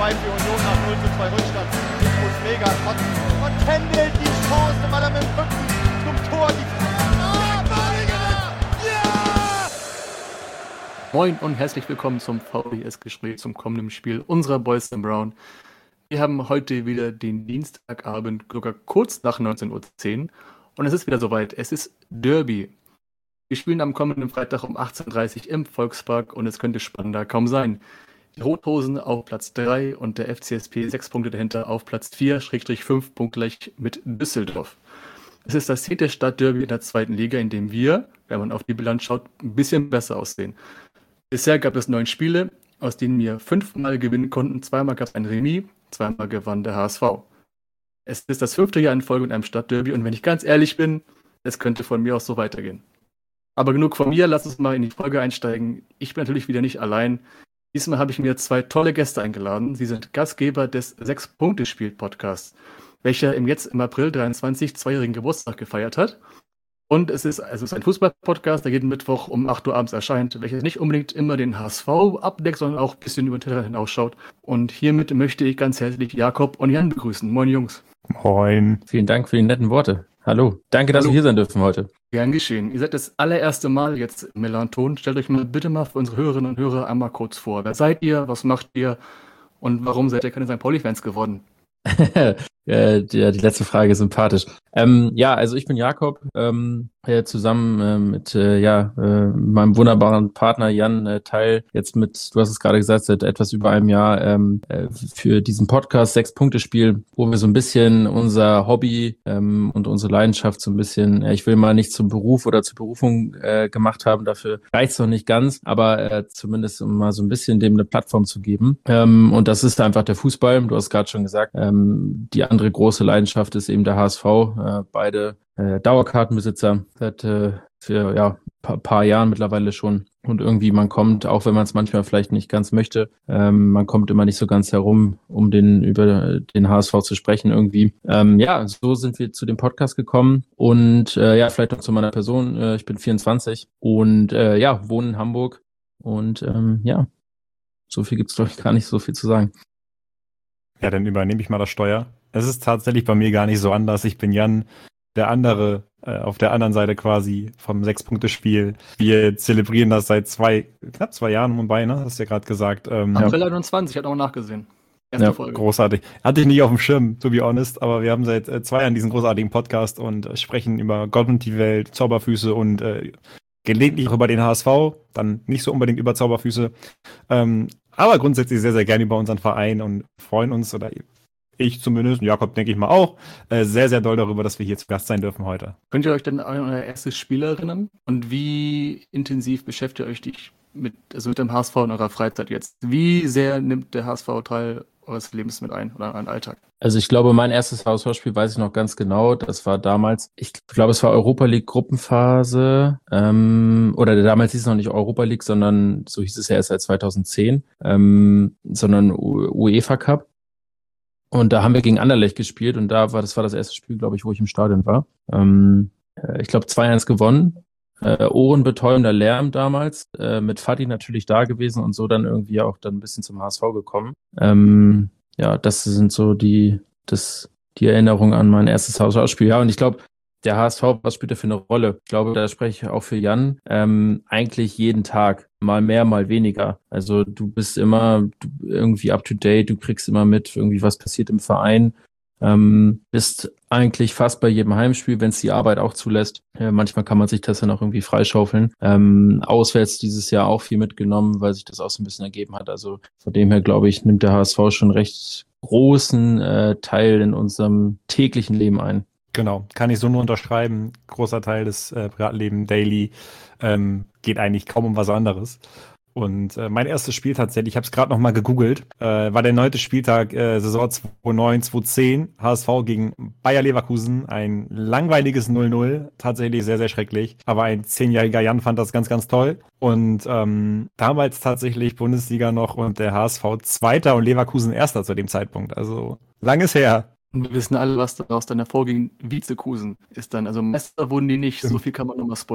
3 für Union nach 0:2 Rückstand. Ist mega trotzen. Und Kendall die Chance, weil er mit dem Rücken zum Tor die Moin und herzlich willkommen zum VBS-Gespräch zum kommenden Spiel unserer Boys & Brown. Wir haben heute wieder den Dienstagabend, sogar kurz nach 19:10 Uhr und es ist wieder soweit. Es ist Derby. Wir spielen am kommenden Freitag um 18:30 Uhr im Volkspark und es könnte spannender kaum sein. Die Rothosen auf Platz 3 und der FCSP 6 Punkte dahinter auf Platz 4/5 punktgleich mit Düsseldorf. Es ist das 10. Stadtderby in der zweiten Liga, in dem wir, wenn man auf die Bilanz schaut, ein bisschen besser aussehen. Bisher gab es 9 Spiele, aus denen wir 5-mal gewinnen konnten. 2-mal gab es ein Remis, 2-mal gewann der HSV. Es ist das 5. Jahr in Folge in einem Stadtderby und wenn ich ganz ehrlich bin, es könnte von mir aus so weitergehen. Aber genug von mir, lass uns mal in die Folge einsteigen. Ich bin natürlich wieder nicht allein. Diesmal habe ich mir 2 tolle Gäste eingeladen. Sie sind Gastgeber des 6-Punkte-Spiel-Podcasts, welcher im April 23 2-jährigen Geburtstag gefeiert hat. Und es ist ein Fußball-Podcast, der jeden Mittwoch um 8 Uhr abends erscheint, welcher nicht unbedingt immer den HSV abdeckt, sondern auch ein bisschen über den Tellerrand hinausschaut. Und hiermit möchte ich ganz herzlich Jakob und Jan begrüßen. Moin Jungs. Moin. Vielen Dank für die netten Worte. Hallo. Danke, dass wir hier sein dürfen heute. Gern geschehen. Ihr seid das allererste Mal jetzt im Melanton. Stellt euch bitte mal für unsere Hörerinnen und Hörer einmal kurz vor. Wer seid ihr? Was macht ihr? Und warum seid ihr keine St. Pauli-Fans geworden? Die letzte Frage ist sympathisch. Also ich bin Jakob, zusammen mit meinem wunderbaren Partner Jan Teil jetzt mit, du hast es gerade gesagt, seit etwas über einem Jahr für diesen Podcast 6-Punkte-Spiel, wo wir so ein bisschen unser Hobby und unsere Leidenschaft so ein bisschen, ich will mal nicht zum Beruf oder zur Berufung gemacht haben, dafür reicht's noch nicht ganz, aber zumindest um mal so ein bisschen dem eine Plattform zu geben. Und das ist einfach der Fußball, du hast gerade schon gesagt, die andere große Leidenschaft ist eben der HSV, beide Dauerkartenbesitzer seit paar Jahren mittlerweile schon. Und irgendwie man kommt, auch wenn man es manchmal vielleicht nicht ganz möchte, man kommt immer nicht so ganz herum, um über den HSV zu sprechen irgendwie. So sind wir zu dem Podcast gekommen und vielleicht noch zu meiner Person. Ich bin 24 und wohne in Hamburg und so viel gibt's glaube ich gar nicht so viel zu sagen. Ja, dann übernehme ich mal das Steuer. Es ist tatsächlich bei mir gar nicht so anders. Ich bin Jan, der andere, auf der anderen Seite quasi vom 6-Punkte-Spiel. Wir zelebrieren das seit knapp 2 Jahren wobei, ne? Hast du ja gerade gesagt. April 21, ich habe auch nachgesehen. Erste Folge. Großartig. Hatte ich nicht auf dem Schirm, to be honest, aber wir haben seit 2 Jahren diesen großartigen Podcast und sprechen über Gott und die Welt, Zauberfüße und gelegentlich auch über den HSV, dann nicht so unbedingt über Zauberfüße. Aber grundsätzlich sehr, sehr gerne über unseren Verein und freuen uns, oder ich zumindest, Jakob denke ich mal auch, sehr, sehr doll darüber, dass wir hier zu Gast sein dürfen heute. Könnt ihr euch denn an euer erstes Spiel erinnern? Und wie intensiv beschäftigt ihr euch mit dem HSV in eurer Freizeit jetzt? Wie sehr nimmt der HSV Teil eures Lebens mit ein oder euren Alltag? Also ich glaube, mein erstes HSV-Spiel weiß ich noch ganz genau. Das war damals, ich glaube, es war Europa League Gruppenphase, oder damals hieß es noch nicht Europa League, sondern so hieß es ja erst seit 2010, sondern UEFA Cup. Und da haben wir gegen Anderlecht gespielt und das war das erste Spiel, glaube ich, wo ich im Stadion war. Ich glaube 2-1 gewonnen. Ohrenbetäubender Lärm damals, mit Fadi natürlich da gewesen und so dann irgendwie auch dann ein bisschen zum HSV gekommen. Das sind so die Erinnerungen an mein erstes HSV-Spiel. Ja, und ich glaube, der HSV, was spielt er für eine Rolle? Ich glaube, da spreche ich auch für Jan, eigentlich jeden Tag, mal mehr, mal weniger. Also du bist immer irgendwie up to date, du kriegst immer mit, irgendwie was passiert im Verein. Bist eigentlich fast bei jedem Heimspiel, wenn es die Arbeit auch zulässt. Manchmal kann man sich das dann auch irgendwie freischaufeln. Auswärts dieses Jahr auch viel mitgenommen, weil sich das auch so ein bisschen ergeben hat. Also von dem her, glaube ich, nimmt der HSV schon recht großen Teil in unserem täglichen Leben ein. Genau, kann ich so nur unterschreiben. Großer Teil des Privatlebens, Daily, geht eigentlich kaum um was anderes. Und mein erstes Spiel tatsächlich, ich habe es gerade noch mal gegoogelt, war der 9. Spieltag Saison 2009/2010, HSV gegen Bayer Leverkusen, ein langweiliges 0-0, tatsächlich sehr, sehr schrecklich, aber ein 10-jähriger Jan fand das ganz, ganz toll und damals tatsächlich Bundesliga noch und der HSV Zweiter und Leverkusen Erster zu dem Zeitpunkt, also langes her. Und wir wissen alle, was daraus dann hervorging. Vizekusen ist dann, also Meister wurden die nicht, so viel kann man nochmal spoilern.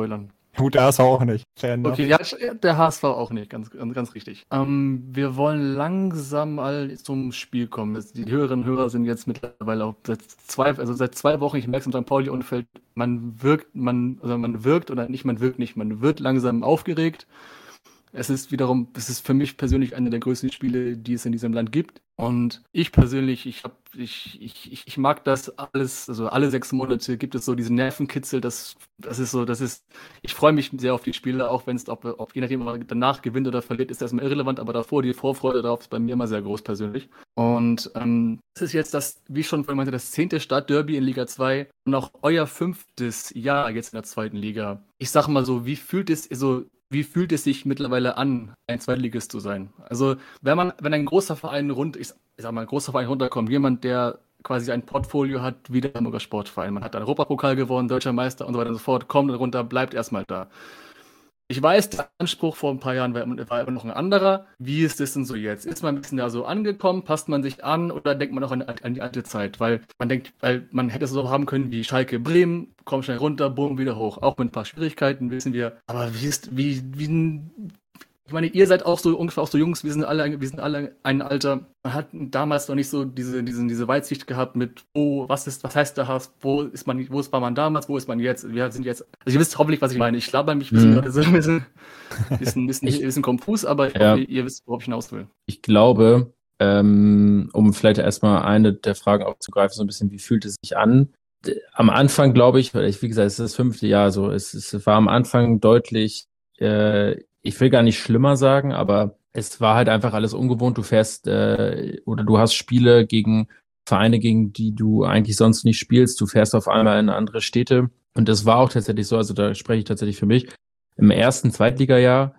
Gut, der HSV auch nicht. Fair enough. Okay, ja, der HSV auch nicht, ganz richtig. Wir wollen langsam mal zum Spiel kommen. Die Hörerinnen und Hörer sind jetzt mittlerweile auch seit 2 Wochen, ich merke es im St. Pauli-Umfeld, man wirkt oder nicht, man wirkt nicht, man wird langsam aufgeregt. Es ist für mich persönlich eine der größten Spiele, die es in diesem Land gibt. Und ich persönlich, ich mag das alles, also alle 6 Monate gibt es so diesen Nervenkitzel, ich freue mich sehr auf die Spiele, auch wenn es, ob je nachdem, ob man danach gewinnt oder verliert, ist erstmal irrelevant, aber davor, die Vorfreude darauf ist bei mir immer sehr groß persönlich. Und es ist jetzt wie ich schon vorhin meinte, das 10. Stadtderby in Liga 2 und auch euer 5. Jahr jetzt in der 2. Liga. Ich sag mal so, wie fühlt es sich mittlerweile an, ein Zweitligist zu sein? Also, wenn ein großer Verein runterkommt, jemand, der quasi ein Portfolio hat, wie der Hamburger Sportverein. Man hat einen Europapokal gewonnen, Deutscher Meister und so weiter und so fort, kommt runter, bleibt erstmal da. Ich weiß, der Anspruch vor ein paar Jahren war immer noch ein anderer. Wie ist das denn so jetzt? Ist man ein bisschen da so angekommen? Passt man sich an oder denkt man auch an die alte Zeit? Weil man hätte es so haben können wie Schalke Bremen, komm schnell runter, boom, wieder hoch. Auch mit ein paar Schwierigkeiten, wissen wir. Aber ich meine, ihr seid auch so ungefähr auch so Jungs, wir sind alle ein Alter. Man hat damals noch nicht so diese Weitsicht gehabt mit, was heißt der HSV, wo war man damals, wo ist man jetzt? Wir sind jetzt, also ihr wisst hoffentlich, was ich meine. Ich laber mich ein bisschen gerade so ein bisschen konfus, aber ich hoffe, ihr wisst, worauf ich hinaus will. Ich glaube, um vielleicht erstmal eine der Fragen aufzugreifen, so ein bisschen, wie fühlt es sich an? Am Anfang glaube ich, wie gesagt, es ist das 5. Jahr, so es war am Anfang deutlich, ich will gar nicht schlimmer sagen, aber es war halt einfach alles ungewohnt. Du fährst oder du hast Spiele gegen Vereine, gegen die du eigentlich sonst nicht spielst. Du fährst auf einmal in andere Städte. Und das war auch tatsächlich so, also da spreche ich tatsächlich für mich. Im ersten Zweitligajahr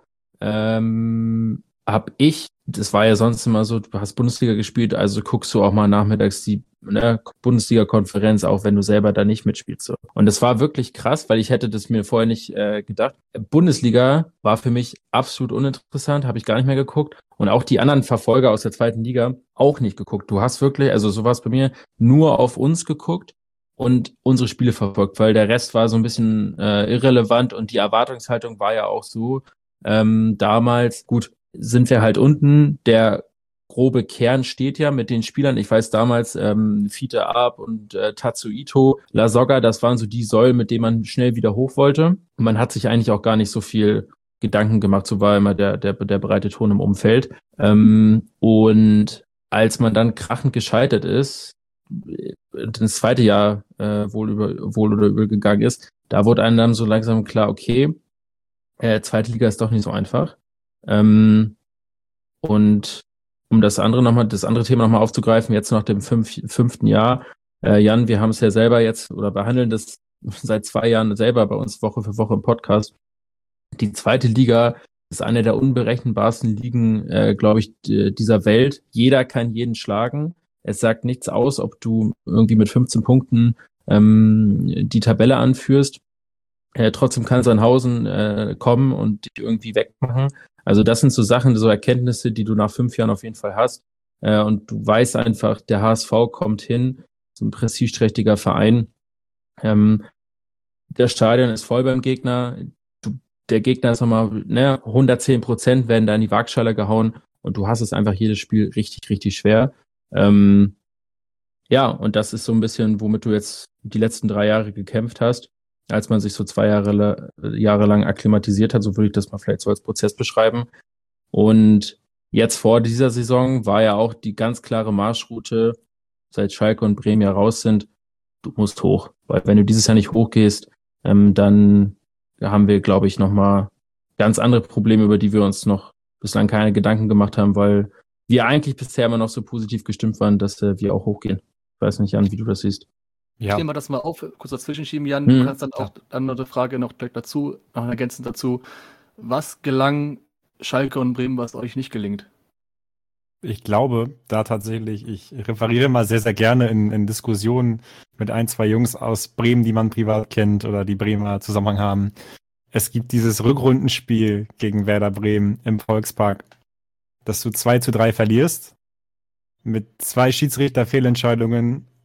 das war ja sonst immer so, du hast Bundesliga gespielt, also guckst du auch mal nachmittags die Bundesliga-Konferenz, auch wenn du selber da nicht mitspielst. So. Und das war wirklich krass, weil ich hätte das mir vorher nicht gedacht. Bundesliga war für mich absolut uninteressant, habe ich gar nicht mehr geguckt. Und auch die anderen Verfolger aus der 2. Liga auch nicht geguckt. Du hast wirklich, also so war es bei mir, nur auf uns geguckt und unsere Spiele verfolgt, weil der Rest war so ein bisschen irrelevant und die Erwartungshaltung war ja auch so, damals, gut, sind wir halt unten, der grobe Kern steht ja mit den Spielern. Ich weiß damals, Fiete Arp und Tatsu Ito, La Soga, das waren so die Säulen, mit denen man schnell wieder hoch wollte. Und man hat sich eigentlich auch gar nicht so viel Gedanken gemacht, so war immer der breite Ton im Umfeld. Und als man dann krachend gescheitert ist, das 2. Jahr wohl oder übel gegangen ist, da wurde einem dann so langsam klar, okay, 2. Liga ist doch nicht so einfach. Und um das andere Thema nochmal aufzugreifen, jetzt nach dem 5. Jahr, Jan, wir haben es ja selber jetzt oder behandeln das seit 2 Jahren selber bei uns Woche für Woche im Podcast. Die 2. Liga ist eine der unberechenbarsten Ligen, glaube ich, dieser Welt. Jeder kann jeden schlagen. Es sagt nichts aus, ob du irgendwie mit 15 Punkten die Tabelle anführst. Trotzdem kann Sandhausen kommen und dich irgendwie wegmachen. Also das sind so Sachen, so Erkenntnisse, die du nach 5 Jahren auf jeden Fall hast. Und du weißt einfach, der HSV kommt hin, so ein prestigeträchtiger Verein. Das Stadion ist voll beim Gegner. Der Gegner ist nochmal 110% werden da in die Waagschale gehauen und du hast es einfach jedes Spiel richtig, richtig schwer. Ja, und das ist so ein bisschen, womit du jetzt die letzten 3 Jahre gekämpft hast, als man sich so 2 Jahre lang akklimatisiert hat, so würde ich das mal vielleicht so als Prozess beschreiben. Und jetzt vor dieser Saison war ja auch die ganz klare Marschroute, seit Schalke und Bremen ja raus sind, du musst hoch. Weil wenn du dieses Jahr nicht hochgehst, dann haben wir, glaube ich, nochmal ganz andere Probleme, über die wir uns noch bislang keine Gedanken gemacht haben, weil wir eigentlich bisher immer noch so positiv gestimmt waren, dass wir auch hochgehen. Ich weiß nicht, Jan, wie du das siehst. Ja. Ich nehme mal das mal auf, kurz dazwischen schieben, Jan. Du kannst dann auch andere Frage noch gleich dazu, noch ergänzend dazu. Was gelang Schalke und Bremen, was euch nicht gelingt? Ich glaube, da tatsächlich, ich referiere mal sehr, sehr gerne in Diskussionen mit 1, 2 Jungs aus Bremen, die man privat kennt oder die Bremer Zusammenhang haben. Es gibt dieses Rückrundenspiel gegen Werder Bremen im Volkspark, dass du 2:3 verlierst, mit 2 Schiedsrichterfehlentscheidungen,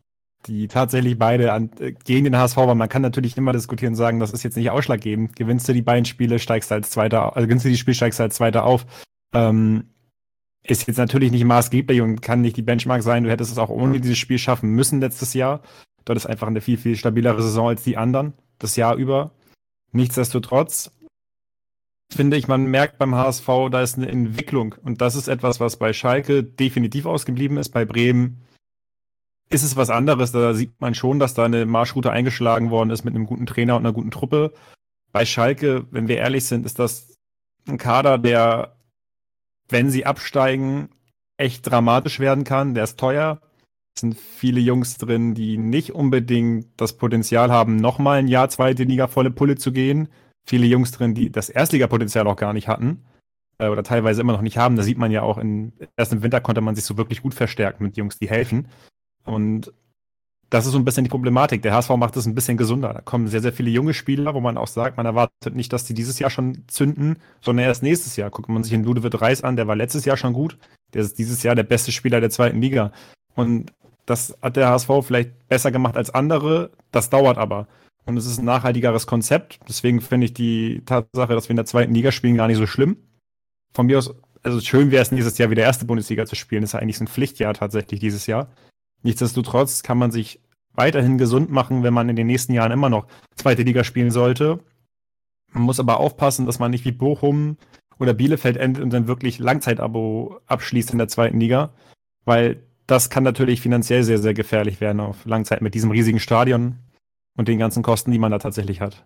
die tatsächlich beide gegen den HSV waren. Man kann natürlich immer diskutieren und sagen, das ist jetzt nicht ausschlaggebend. Gewinnst du die beiden Spiele, steigst du als Zweiter, also gewinnst du die Spiele, steigst du als Zweiter auf. Ist jetzt natürlich nicht maßgeblich und kann nicht die Benchmark sein. Du hättest es auch ohne dieses Spiel schaffen müssen letztes Jahr. Dort ist einfach eine viel, viel stabilere Saison als die anderen, das Jahr über. Nichtsdestotrotz finde ich, man merkt beim HSV, da ist eine Entwicklung. Und das ist etwas, was bei Schalke definitiv ausgeblieben ist. Bei Bremen ist es was anderes. Da sieht man schon, dass da eine Marschroute eingeschlagen worden ist mit einem guten Trainer und einer guten Truppe. Bei Schalke, wenn wir ehrlich sind, ist das ein Kader, der, wenn sie absteigen, echt dramatisch werden kann. Der ist teuer. Es sind viele Jungs drin, die nicht unbedingt das Potenzial haben, nochmal ein Jahr zweite Liga volle Pulle zu gehen. Viele Jungs drin, die das Erstligapotenzial auch gar nicht hatten oder teilweise immer noch nicht haben. Da sieht man ja auch, erst im Winter konnte man sich so wirklich gut verstärken mit Jungs, die helfen. Und das ist so ein bisschen die Problematik. Der HSV macht es ein bisschen gesunder. Da kommen sehr, sehr viele junge Spieler, wo man auch sagt, man erwartet nicht, dass die dieses Jahr schon zünden, sondern erst nächstes Jahr. Guckt man sich den Ludovic Reis an, der war letztes Jahr schon gut. Der ist dieses Jahr der beste Spieler der zweiten Liga. Und das hat der HSV vielleicht besser gemacht als andere. Das dauert aber. Und es ist ein nachhaltigeres Konzept. Deswegen finde ich die Tatsache, dass wir in der zweiten Liga spielen, gar nicht so schlimm. Von mir aus, also schön wäre es nächstes Jahr wieder erste Bundesliga zu spielen. Das ist ja eigentlich so ein Pflichtjahr tatsächlich dieses Jahr. Nichtsdestotrotz kann man sich weiterhin gesund machen, wenn man in den nächsten Jahren immer noch zweite Liga spielen sollte. Man muss aber aufpassen, dass man nicht wie Bochum oder Bielefeld endet und dann wirklich Langzeitabo abschließt in der zweiten Liga. Weil das kann natürlich finanziell sehr, sehr gefährlich werden auf Langzeit mit diesem riesigen Stadion und den ganzen Kosten, die man da tatsächlich hat.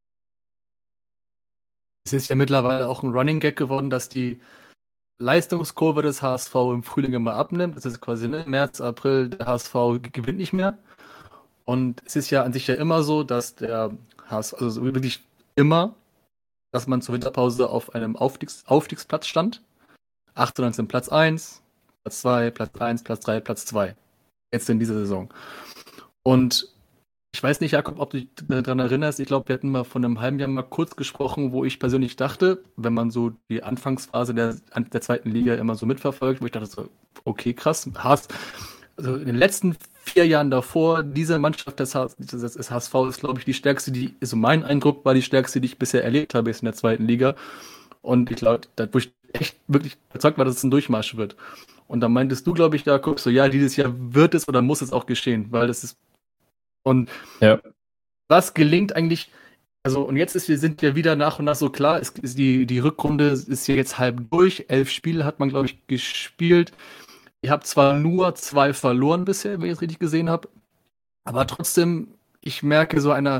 Es ist ja mittlerweile auch ein Running Gag geworden, dass die Leistungskurve des HSV im Frühling immer abnimmt. Das ist quasi März, April, der HSV gewinnt nicht mehr. Und es ist ja an sich ja immer so, dass der HSV, also wirklich immer, dass man zur Winterpause auf einem Aufstiegsplatz stand. 18 Platz 1, Platz 2, Platz 1, Platz 3, Platz 2. Jetzt in dieser Saison. Und ich weiß nicht, Jakob, ob du dich daran erinnerst. Ich glaube, wir hatten mal vor einem halben Jahr mal kurz gesprochen, wo ich persönlich dachte, wenn man so die Anfangsphase der zweiten Liga immer so mitverfolgt, wo ich dachte so, okay, krass, also in den letzten 4 Jahren davor, diese Mannschaft des HSV ist, glaube ich, die stärkste, also mein Eindruck war die stärkste, die ich bisher erlebt habe, ist in der zweiten Liga. Und ich glaube, wo ich echt wirklich überzeugt war, dass es ein Durchmarsch wird. Und dann meintest du, glaube ich, Jakob, so, ja, dieses Jahr wird es oder muss es auch geschehen, weil das ist. Und ja. Was gelingt eigentlich, also und jetzt sind wir wieder nach und nach so klar, die Rückrunde ist ja jetzt halb durch, 11 Spiele hat man, glaube ich, gespielt. Ihr habt zwar nur 2 verloren bisher, wenn ich es richtig gesehen habe, aber trotzdem, ich merke so ein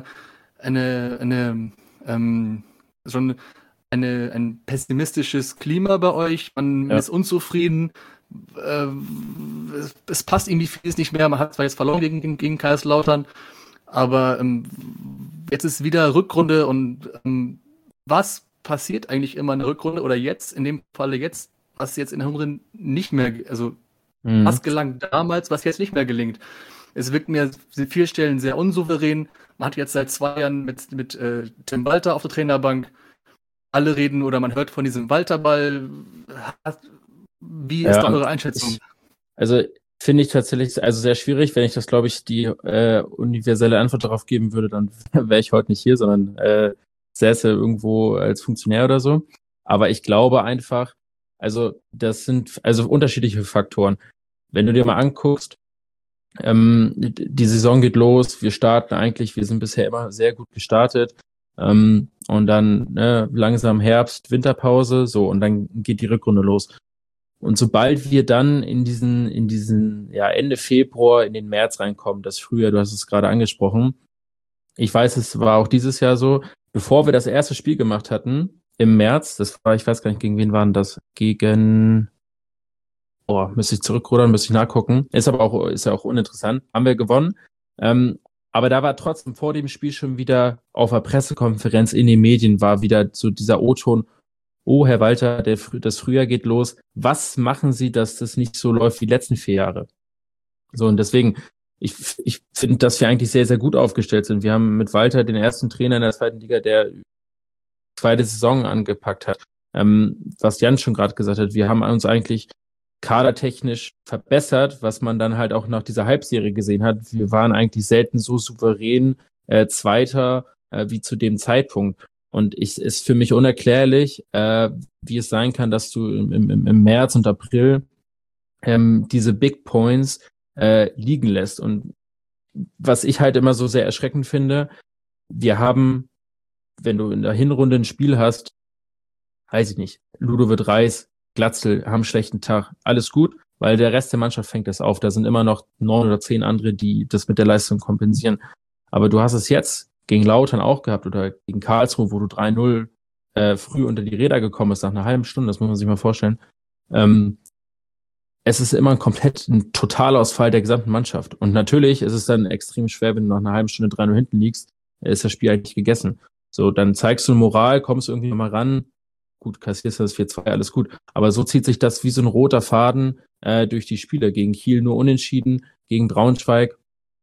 pessimistisches Klima bei euch, man ist unzufrieden, es passt irgendwie vieles nicht mehr, man hat zwar jetzt verloren gegen Kaiserslautern, aber jetzt ist wieder Rückrunde und was passiert eigentlich immer in der Rückrunde oder jetzt, in dem Falle jetzt, was jetzt in der Hinrunde nicht mehr, also was gelang damals, was jetzt nicht mehr gelingt. Es wirkt mir an vielen Stellen sehr unsouverän. Man hat jetzt seit 2 Jahren mit Tim Walter auf der Trainerbank. Alle reden oder man hört von diesem Walterball. Wie ist da eure Einschätzung? Also finde ich tatsächlich also sehr schwierig. Wenn ich das, glaube ich, die universelle Antwort darauf geben würde, dann wäre ich heute nicht hier, sondern säße irgendwo als Funktionär oder so. Aber ich glaube einfach, also das sind also unterschiedliche Faktoren. Wenn du dir mal anguckst, die Saison geht los, wir sind bisher immer sehr gut gestartet, und dann langsam Herbst, Winterpause, so, und dann geht die Rückrunde los. Und sobald wir dann in diesen Ende Februar in den März reinkommen, das Frühjahr, du hast es gerade angesprochen, ich weiß, es war auch dieses Jahr so, bevor wir das erste Spiel gemacht hatten, im März, das war, ich weiß gar nicht, gegen wen waren das? Müsste ich zurückrudern, müsste ich nachgucken. Ist ja auch uninteressant. Haben wir gewonnen. Aber da war trotzdem vor dem Spiel schon wieder auf der Pressekonferenz in den Medien war wieder so dieser O-Ton, Herr Walter, das Frühjahr geht los. Was machen Sie, dass das nicht so läuft wie die letzten 4 Jahre? So, und deswegen, ich finde, dass wir eigentlich sehr, sehr gut aufgestellt sind. Wir haben mit Walter den ersten Trainer in der zweiten Liga, der zweite Saison angepackt hat. Was Jan schon gerade gesagt hat, wir haben uns eigentlich kadertechnisch verbessert, was man dann halt auch nach dieser Halbserie gesehen hat. Wir waren eigentlich selten so souverän Zweiter wie zu dem Zeitpunkt. Und ist für mich unerklärlich, wie es sein kann, dass du im März und April diese Big Points liegen lässt. Und was ich halt immer so sehr erschreckend finde, wir haben, wenn du in der Hinrunde ein Spiel hast, weiß ich nicht, Ludovic Reis, Glatzel haben einen schlechten Tag, alles gut, weil der Rest der Mannschaft fängt das auf. Da sind immer noch 9 oder 10 andere, die das mit der Leistung kompensieren. Aber du hast es jetzt gegen Lautern auch gehabt oder gegen Karlsruhe, wo du 3-0 früh unter die Räder gekommen bist, nach einer halben Stunde, das muss man sich mal vorstellen. Es ist immer ein Totalausfall der gesamten Mannschaft. Und natürlich ist es dann extrem schwer, wenn du nach einer halben Stunde 3-0 hinten liegst, ist das Spiel eigentlich gegessen. So, dann zeigst du Moral, kommst irgendwie mal ran, gut, kassierst du das 4-2, alles gut. Aber so zieht sich das wie so ein roter Faden durch die Spiele. Gegen Kiel nur unentschieden, gegen Braunschweig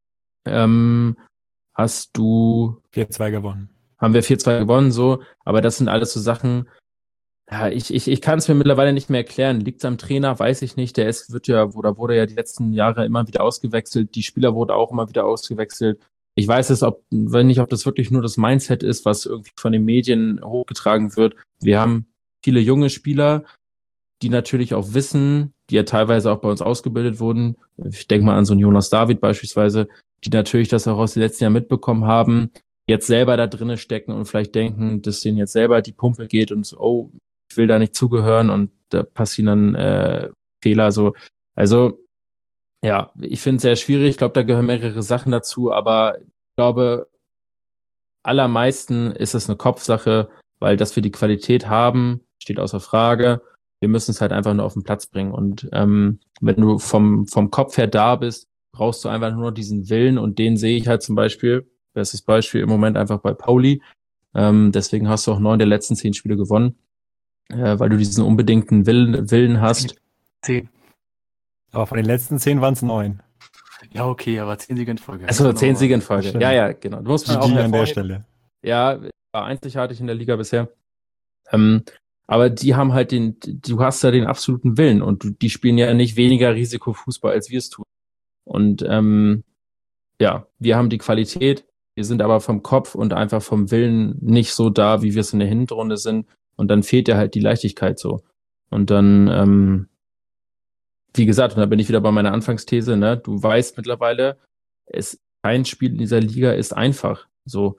hast du 4-2 gewonnen. Haben wir 4-2 gewonnen, so. Aber das sind alles so Sachen, ja, ich kann es mir mittlerweile nicht mehr erklären. Liegt es am Trainer? Weiß ich nicht. Wurde ja die letzten Jahre immer wieder ausgewechselt. Die Spieler wurden auch immer wieder ausgewechselt. Ich weiß es, ob das wirklich nur das Mindset ist, was irgendwie von den Medien hochgetragen wird. Wir haben viele junge Spieler, die natürlich auch wissen, die ja teilweise auch bei uns ausgebildet wurden. Ich denke mal an so einen Jonas David beispielsweise, die natürlich das auch aus den letzten Jahren mitbekommen haben, jetzt selber da drinnen stecken und vielleicht denken, dass denen jetzt selber die Pumpe geht und so, oh, ich will da nicht zugehören und da passieren dann Fehler so. Also ja, ich finde es sehr schwierig. Ich glaube, da gehören mehrere Sachen dazu, aber ich glaube, allermeisten ist es eine Kopfsache, weil dass wir die Qualität haben, steht außer Frage. Wir müssen es halt einfach nur auf den Platz bringen. Und wenn du vom Kopf her da bist, brauchst du einfach nur diesen Willen und den sehe ich halt zum Beispiel, bestes Beispiel im Moment einfach bei Pauli. Deswegen hast du auch 9 der letzten 10 Spiele gewonnen, weil du diesen unbedingten Willen hast. 10. Aber von den letzten 10 waren es 9. Ja, okay, aber 10 Siege in Folge. Also 10 Siege in Folge. Ja, genau. Du musst man auch an der Stelle. Ja, war einzigartig in der Liga bisher. Aber die haben halt du hast ja den absoluten Willen und die spielen ja nicht weniger Risikofußball, als wir es tun. Und ja, wir haben die Qualität, wir sind aber vom Kopf und einfach vom Willen nicht so da, wie wir es in der Hinrunde sind. Und dann fehlt ja halt die Leichtigkeit so. Und dann, wie gesagt, und da bin ich wieder bei meiner Anfangsthese, ne? Du weißt mittlerweile, kein Spiel in dieser Liga ist einfach. So.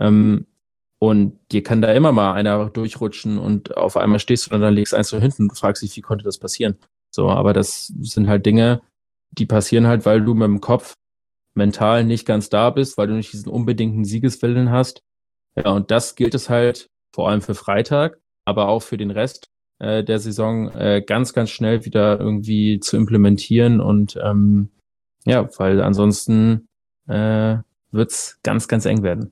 Und dir kann da immer mal einer durchrutschen und auf einmal stehst du dann legst eins so hinten und du fragst dich, wie konnte das passieren? So, aber das sind halt Dinge, die passieren halt, weil du mit dem Kopf mental nicht ganz da bist, weil du nicht diesen unbedingten Siegeswillen hast. Ja, und das gilt es halt vor allem für Freitag, aber auch für den Rest der Saison ganz, ganz schnell wieder irgendwie zu implementieren und ja, weil ansonsten wird's ganz, ganz eng werden.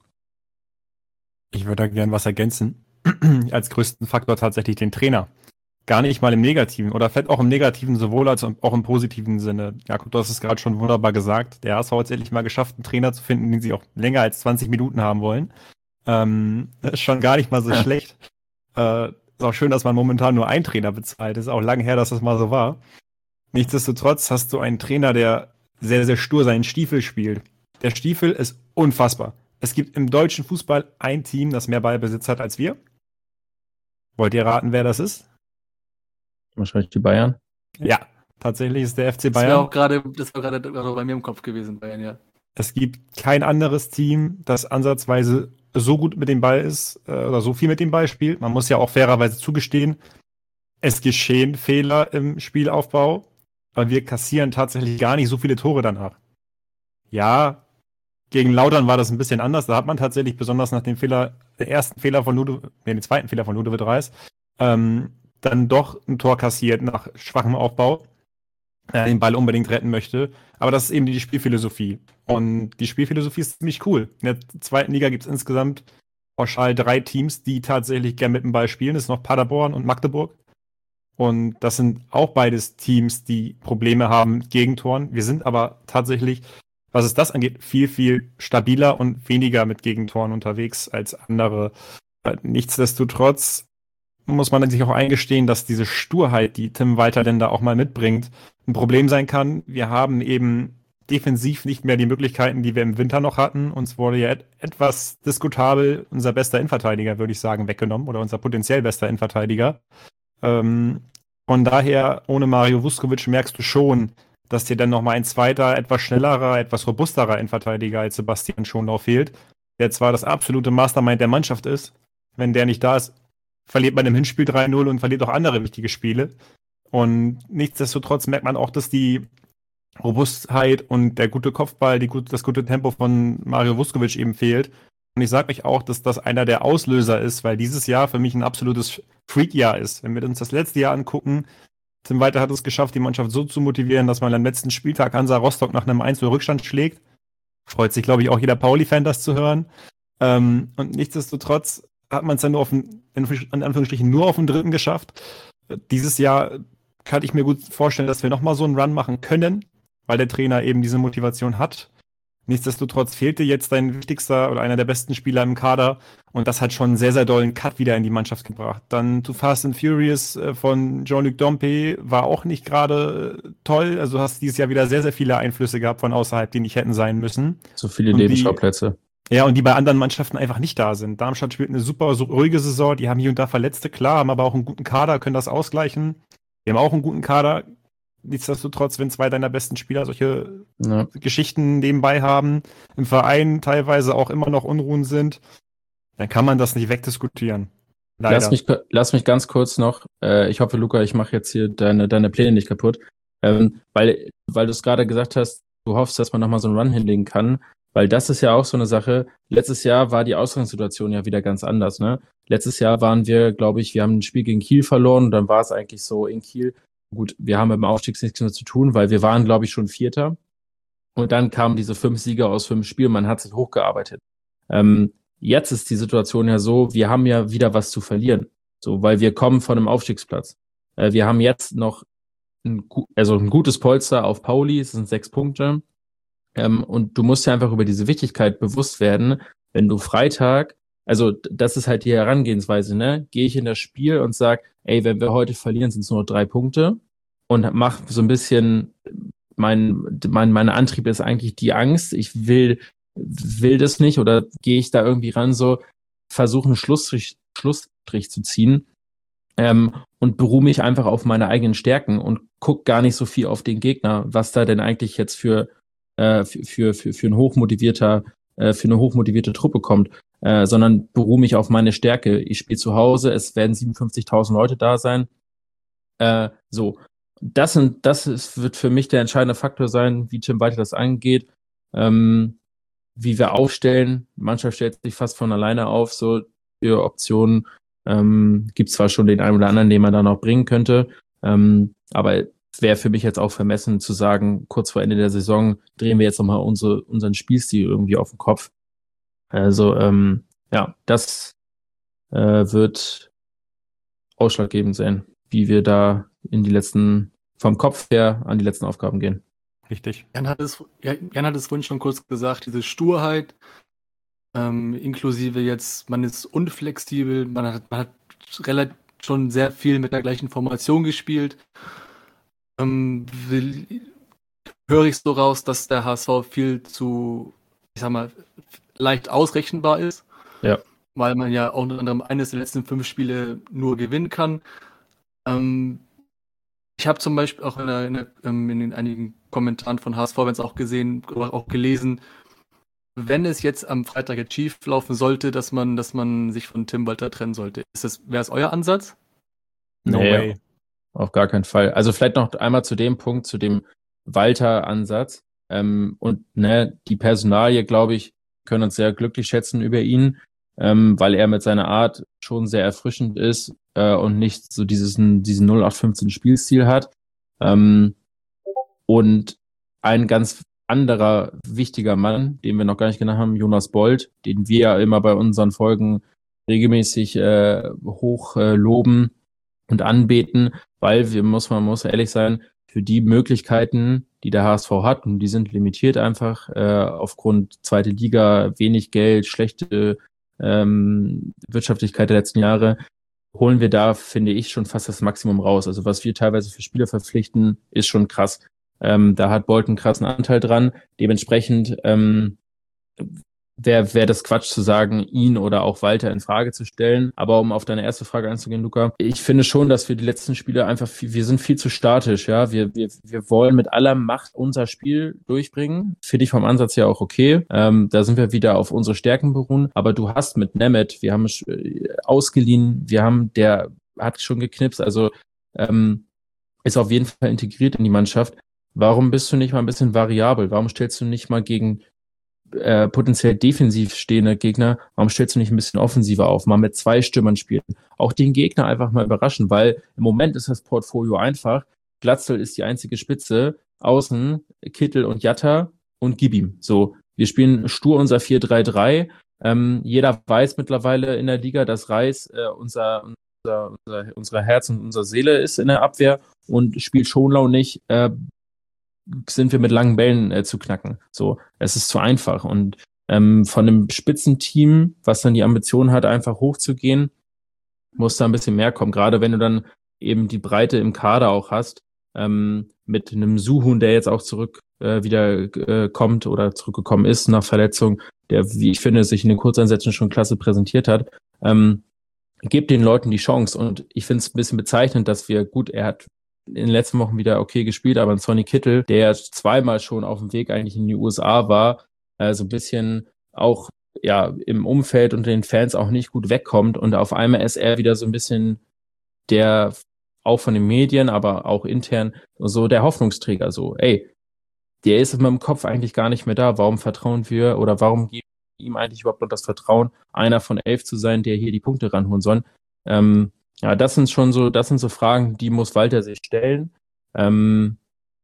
Ich würde da gern was ergänzen. Als größten Faktor tatsächlich den Trainer. Gar nicht mal im Negativen oder vielleicht auch im Negativen sowohl als auch im positiven Sinne. Jakob, du hast es gerade schon wunderbar gesagt. Der HSV hat es endlich mal geschafft, einen Trainer zu finden, den sie auch länger als 20 Minuten haben wollen. Das ist schon gar nicht mal so schlecht. Ist auch schön, dass man momentan nur einen Trainer bezahlt. Ist auch lange her, dass das mal so war. Nichtsdestotrotz hast du einen Trainer, der sehr, sehr stur seinen Stiefel spielt. Der Stiefel ist unfassbar. Es gibt im deutschen Fußball ein Team, das mehr Ballbesitz hat als wir. Wollt ihr raten, wer das ist? Wahrscheinlich die Bayern. Ja, tatsächlich ist der FC Bayern. Das war gerade bei mir im Kopf gewesen, Bayern, ja. Es gibt kein anderes Team, das ansatzweise so gut mit dem Ball ist oder so viel mit dem Ball spielt. Man muss ja auch fairerweise zugestehen, es geschehen Fehler im Spielaufbau, aber wir kassieren tatsächlich gar nicht so viele Tore danach. Ja, gegen Lautern war das ein bisschen anders. Da hat man tatsächlich besonders nach dem zweiten Fehler von Ludovic Reis, dann doch ein Tor kassiert nach schwachem Aufbau, den Ball unbedingt retten möchte. Aber das ist eben die Spielphilosophie. Und die Spielphilosophie ist ziemlich cool. In der zweiten Liga gibt es insgesamt pauschal 3 Teams, die tatsächlich gern mit dem Ball spielen. Das ist noch Paderborn und Magdeburg. Und das sind auch beides Teams, die Probleme haben mit Gegentoren. Wir sind aber tatsächlich, was es das angeht, viel, viel stabiler und weniger mit Gegentoren unterwegs als andere. Nichtsdestotrotz muss man sich auch eingestehen, dass diese Sturheit, die Tim Walter denn da auch mal mitbringt, ein Problem sein kann. Wir haben eben defensiv nicht mehr die Möglichkeiten, die wir im Winter noch hatten. Uns wurde ja etwas diskutabel unser bester Innenverteidiger, würde ich sagen, weggenommen oder unser potenziell bester Innenverteidiger. Von daher, ohne Mario Vuskovic merkst du schon, dass dir dann nochmal ein zweiter, etwas schnellerer, etwas robusterer Innenverteidiger als Sebastian Schonlau fehlt, der zwar das absolute Mastermind der Mannschaft ist. Wenn der nicht da ist, verliert man im Hinspiel 3-0 und verliert auch andere wichtige Spiele. Und nichtsdestotrotz merkt man auch, dass die Robustheit und der gute Kopfball, das gute Tempo von Mario Vuskovic eben fehlt. Und ich sage euch auch, dass das einer der Auslöser ist, weil dieses Jahr für mich ein absolutes Freak-Jahr ist. Wenn wir uns das letzte Jahr angucken, Tim Walter hat es geschafft, die Mannschaft so zu motivieren, dass man am letzten Spieltag Hansa Rostock nach einem 1-0-Rückstand schlägt. Freut sich, glaube ich, auch jeder Pauli-Fan, das zu hören. Und nichtsdestotrotz hat man es dann nur in Anführungsstrichen nur auf den dritten geschafft. Dieses Jahr kann ich mir gut vorstellen, dass wir nochmal so einen Run machen können, weil der Trainer eben diese Motivation hat. Nichtsdestotrotz fehlte jetzt dein wichtigster oder einer der besten Spieler im Kader und das hat schon einen sehr, sehr dollen Cut wieder in die Mannschaft gebracht. Dann Too Fast and Furious von Jean-Luc Dompe war auch nicht gerade toll. Also du hast dieses Jahr wieder sehr, sehr viele Einflüsse gehabt von außerhalb, die nicht hätten sein müssen. So viele Nebenschauplätze. Ja, und die bei anderen Mannschaften einfach nicht da sind. Darmstadt spielt eine super ruhige Saison, die haben hier und da Verletzte, klar, haben aber auch einen guten Kader, können das ausgleichen. Wir haben auch einen guten Kader. Nichtsdestotrotz, wenn zwei deiner besten Spieler solche Geschichten nebenbei haben, im Verein teilweise auch immer noch Unruhen sind, dann kann man das nicht wegdiskutieren. Leider. Lass mich ganz kurz noch, ich hoffe, Luca, ich mache jetzt hier deine Pläne nicht kaputt, weil du es gerade gesagt hast, du hoffst, dass man nochmal so einen Run hinlegen kann, weil das ist ja auch so eine Sache. Letztes Jahr war die Ausgangssituation ja wieder ganz anders, ne? Letztes Jahr waren wir, glaube ich, wir haben ein Spiel gegen Kiel verloren und dann war es eigentlich so in Kiel, gut, wir haben mit dem Aufstieg nichts mehr zu tun, weil wir waren, glaube ich, schon Vierter. Und dann kamen diese 5 Siege aus 5 Spielen, man hat sich hochgearbeitet. Jetzt ist die Situation ja so, wir haben ja wieder was zu verlieren. So, weil wir kommen von einem Aufstiegsplatz. Wir haben jetzt noch ein gutes Polster auf Pauli, es sind 6 Punkte. Und du musst ja einfach über diese Wichtigkeit bewusst werden, wenn du Freitag, also das ist halt die Herangehensweise, ne? Gehe ich in das Spiel und sag, ey, wenn wir heute verlieren, sind es nur 3 Punkte und mach so ein bisschen, mein Antrieb ist eigentlich die Angst, ich will das nicht oder gehe ich da irgendwie ran, so versuche einen Schlussstrich zu ziehen und beruhe mich einfach auf meine eigenen Stärken und guck gar nicht so viel auf den Gegner, was da denn eigentlich jetzt für eine hochmotivierte Truppe kommt, sondern beruhe mich auf meine Stärke. Ich spiele zu Hause, es werden 57.000 Leute da sein. So, wird für mich der entscheidende Faktor sein, wie Tim Walter das angeht, wie wir aufstellen. Die Mannschaft stellt sich fast von alleine auf, so für Optionen. Gibt zwar schon den einen oder anderen, den man da noch bringen könnte, aber wäre für mich jetzt auch vermessen zu sagen, kurz vor Ende der Saison drehen wir jetzt nochmal unseren Spielstil irgendwie auf den Kopf. Also, das wird ausschlaggebend sein, wie wir da vom Kopf her an die letzten Aufgaben gehen. Richtig. Jan hat es vorhin schon kurz gesagt, diese Sturheit, inklusive jetzt, man ist unflexibel, man hat relativ schon sehr viel mit der gleichen Formation gespielt. Höre ich so raus, dass der HSV viel zu, ich sag mal, leicht ausrechenbar ist. Ja. Weil man ja auch unter anderem eines der letzten 5 Spiele nur gewinnen kann. Ich habe zum Beispiel auch in den einigen Kommentaren von HSV-Fans auch gesehen oder auch gelesen, wenn es jetzt am Freitag jetzt schief laufen sollte, dass man sich von Tim Walter trennen sollte. Wäre es euer Ansatz? No way. Auf gar keinen Fall. Also vielleicht noch einmal zu dem Punkt, zu dem Walter-Ansatz. Und die Personalie, glaube ich, können uns sehr glücklich schätzen über ihn, weil er mit seiner Art schon sehr erfrischend ist und nicht so diesen 0815 Spielstil hat. Und ein ganz anderer wichtiger Mann, den wir noch gar nicht genannt haben, Jonas Bold, den wir ja immer bei unseren Folgen regelmäßig hoch loben und anbeten, weil man muss ehrlich sein, für die Möglichkeiten, die der HSV hat, und die sind limitiert einfach aufgrund zweite Liga, wenig Geld, schlechte Wirtschaftlichkeit der letzten Jahre, holen wir da, finde ich, schon fast das Maximum raus. Also was wir teilweise für Spieler verpflichten, ist schon krass. Da hat Bolton einen krassen Anteil dran. Dementsprechend wäre das Quatsch zu sagen, ihn oder auch Walter in Frage zu stellen. Aber um auf deine erste Frage einzugehen, Luca, ich finde schon, dass wir die letzten Spiele einfach wir sind viel zu statisch, ja. Wir wollen mit aller Macht unser Spiel durchbringen. Finde ich vom Ansatz ja auch okay. Da sind wir wieder auf unsere Stärken beruhen. Aber du hast mit Nemeth, wir haben ausgeliehen, der hat schon geknipst, also ist auf jeden Fall integriert in die Mannschaft. Warum bist du nicht mal ein bisschen variabel? Warum stellst du nicht mal gegen potenziell defensiv stehende Gegner, warum stellst du nicht ein bisschen offensiver auf, mal mit 2 Stürmern spielen, auch den Gegner einfach mal überraschen, weil im Moment ist das Portfolio einfach, Glatzel ist die einzige Spitze, außen Kittel und Jatta und gib ihm. So, wir spielen stur unser 4-3-3, jeder weiß mittlerweile in der Liga, dass Reis unsere Herz und unsere Seele ist in der Abwehr und spielt Schonlau nicht, sind wir mit langen Bällen zu knacken. So, es ist zu einfach. Und von einem Spitzenteam, was dann die Ambition hat, einfach hochzugehen, muss da ein bisschen mehr kommen. Gerade wenn du dann eben die Breite im Kader auch hast, mit einem Suhun, der jetzt auch wieder kommt oder zurückgekommen ist nach Verletzung, der, wie ich finde, sich in den Kurzeinsätzen schon klasse präsentiert hat, gebt den Leuten die Chance. Und ich finde es ein bisschen bezeichnend, dass er hat in den letzten Wochen wieder okay gespielt, aber ein Sonny Kittel, der 2-mal schon auf dem Weg eigentlich in die USA war, so ein bisschen auch im Umfeld und den Fans auch nicht gut wegkommt und auf einmal ist er wieder so ein bisschen der, auch von den Medien, aber auch intern, so der Hoffnungsträger, so, der ist in meinem Kopf eigentlich gar nicht mehr da, warum vertrauen wir oder warum geben wir ihm eigentlich überhaupt noch das Vertrauen, einer von 11 zu sein, der hier die Punkte ranholen soll. Das sind so Fragen, die muss Walter sich stellen. Wenn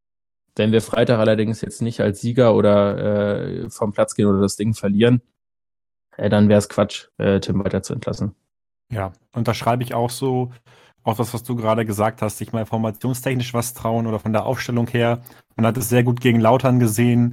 wir Freitag allerdings jetzt nicht als Sieger oder vom Platz gehen oder das Ding verlieren, dann wäre es Quatsch, Tim Walter zu entlassen. Ja, und da schreibe ich auch so, auch das, was du gerade gesagt hast, sich mal formationstechnisch was trauen oder von der Aufstellung her. Man hat es sehr gut gegen Lautern gesehen.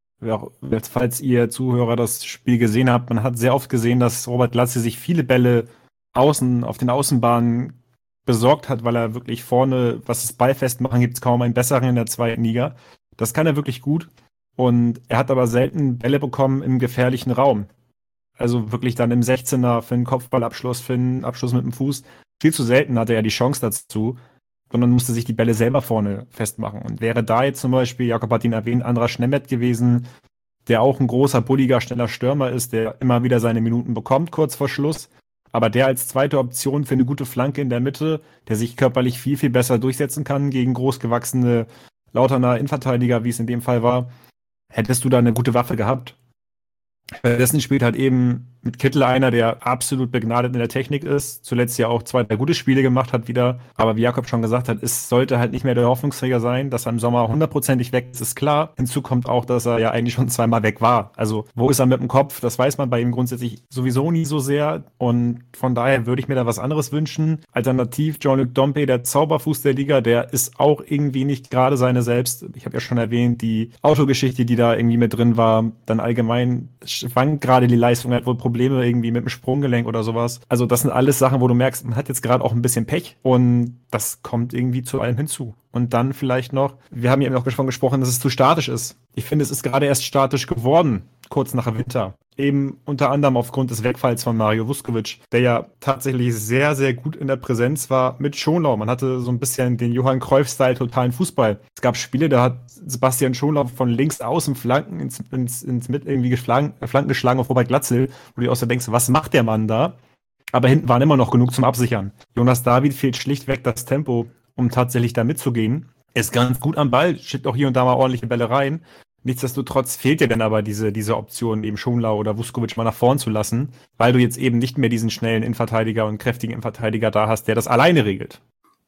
Falls ihr Zuhörer das Spiel gesehen habt, man hat sehr oft gesehen, dass Robert Glatzel sich viele Bälle auf den Außenbahnen besorgt hat, weil er wirklich vorne, was das Ballfestmachen, gibt es kaum einen besseren in der 2. Liga. Das kann er wirklich gut. Und er hat aber selten Bälle bekommen im gefährlichen Raum. Also wirklich dann im 16er für einen Kopfballabschluss, für einen Abschluss mit dem Fuß. Viel zu selten hatte er die Chance dazu, sondern musste sich die Bälle selber vorne festmachen. Und wäre da jetzt zum Beispiel, Jakob hat ihn erwähnt, Andras Nemeth gewesen, der auch ein großer, bulliger, schneller Stürmer ist, der immer wieder seine Minuten bekommt, kurz vor Schluss, aber der als zweite Option für eine gute Flanke in der Mitte, der sich körperlich viel, viel besser durchsetzen kann gegen großgewachsene Lauterner Innenverteidiger, wie es in dem Fall war, hättest du da eine gute Waffe gehabt. Währenddessen spielt halt eben mit Kittel einer, der absolut begnadet in der Technik ist, zuletzt ja auch 2, 3 gute Spiele gemacht hat wieder, aber wie Jakob schon gesagt hat, es sollte halt nicht mehr der Hoffnungsträger sein, dass er im Sommer 100%ig weg ist klar. Hinzu kommt auch, dass er ja eigentlich schon 2-mal weg war. Also wo ist er mit dem Kopf? Das weiß man bei ihm grundsätzlich sowieso nie so sehr und von daher würde ich mir da was anderes wünschen. Alternativ Jean-Luc Dompe, der Zauberfuß der Liga, der ist auch irgendwie nicht gerade seine selbst. Ich habe ja schon erwähnt, die Autogeschichte, die da irgendwie mit drin war, dann allgemein schwankt gerade die Leistung, hat wohl Probleme irgendwie mit dem Sprunggelenk oder sowas. Also das sind alles Sachen, wo du merkst, man hat jetzt gerade auch ein bisschen Pech und das kommt irgendwie zu allem hinzu. Und dann vielleicht noch, wir haben ja eben auch davon gesprochen, dass es zu statisch ist. Ich finde, es ist gerade erst statisch geworden, kurz nach Winter. Eben unter anderem aufgrund des Wegfalls von Mario Vuskovic, der ja tatsächlich sehr, sehr gut in der Präsenz war mit Schonlau. Man hatte so ein bisschen den Johann Cruyff-Style totalen Fußball. Es gab Spiele, da hat Sebastian Schonlau von links außen Flanken ins mit irgendwie Flanken geschlagen auf Robert Glatzel, wo du auch so denkst, was macht der Mann da? Aber hinten waren immer noch genug zum Absichern. Jonas David fehlt schlichtweg das Tempo, um tatsächlich da mitzugehen. Er ist ganz gut am Ball, schickt auch hier und da mal ordentliche Bälle rein. Nichtsdestotrotz fehlt dir dann aber diese Option, eben Schonlau oder Vuskovic mal nach vorn zu lassen, weil du jetzt eben nicht mehr diesen schnellen Innenverteidiger und kräftigen Innenverteidiger da hast, der das alleine regelt.